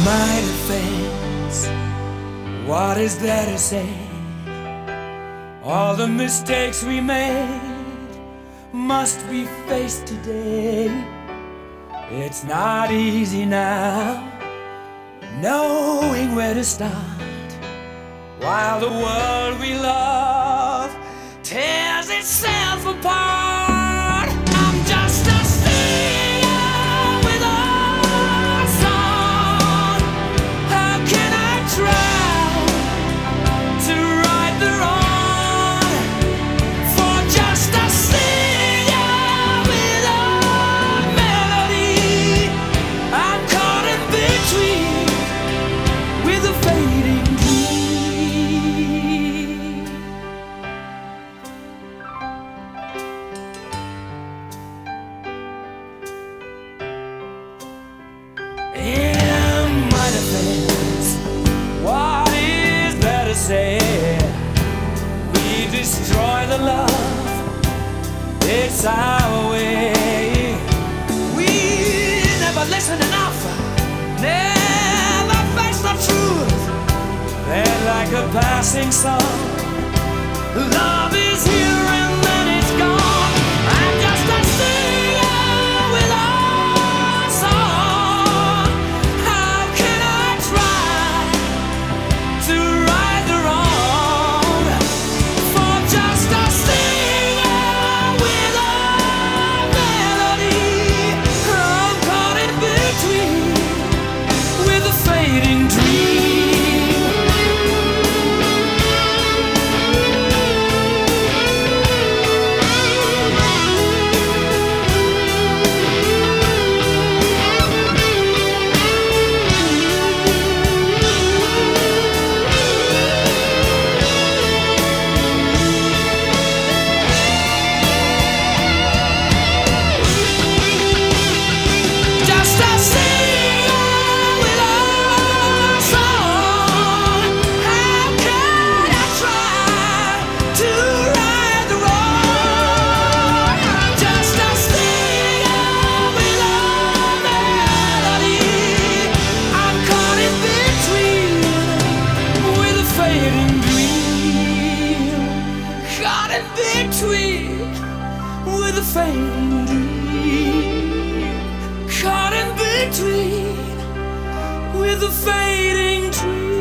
my defense, what is there to say? All the mistakes we made must be faced today. It's not easy now, knowing where to start, while the world we love tears itself apart. I'm just a singer with a song. How can I try to right the wrong? For just a singer with a melody, I'm caught in between with a fading dream. In my defense, what is there to say? We destroy the love, it's our way. We never listen enough, never face the truth. Then like a passing song, love is here and then it's gone. I'm just a singer with a song. How can I try to right the wrong? For just a singer with a melody, I'm caught in between with a fading dream. Just a singer with a song. How can I try to right the wrong? I'm just a singer with a melody. I'm caught in between with a fading dream. Caught in between with a fading dream. Caught in between with a fading dream.